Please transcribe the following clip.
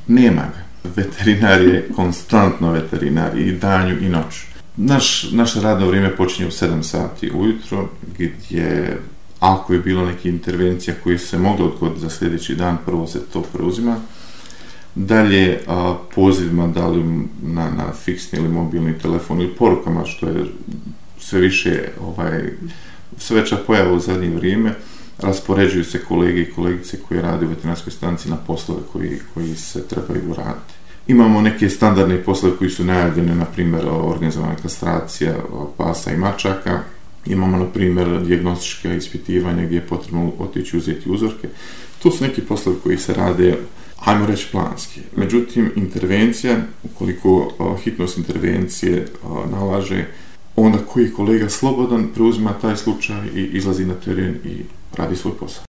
Nema ga. Veterinar je konstantno veterinar i danju i noću. Naše radno vrijeme počinje u 7 sati ujutro, gdje ako je bilo neke intervencija koje se mogle odgoditi za sljedeći dan, prvo se to preuzima. Dalje, pozivima, da li na fiksni ili mobilni telefon ili porukama, što je sve više, sve veća pojava u zadnje vrijeme, raspoređuju se kolege i kolegice koji rade u veterinarskoj stanici na poslove koji se trebaju raditi. Imamo neke standardne poslove koji su najavljene, na primjer organizovana kastracija pasa i mačaka. Imamo, na primjer, dijagnostička ispitivanja gdje je potrebno otići uzeti uzorke. To su neki poslovi koji se rade, ajmo reći, planski. Međutim, intervencija, ukoliko hitnost intervencije nalaže, onda koji kolega slobodan preuzima taj slučaj i izlazi na teren i radi svoj posao.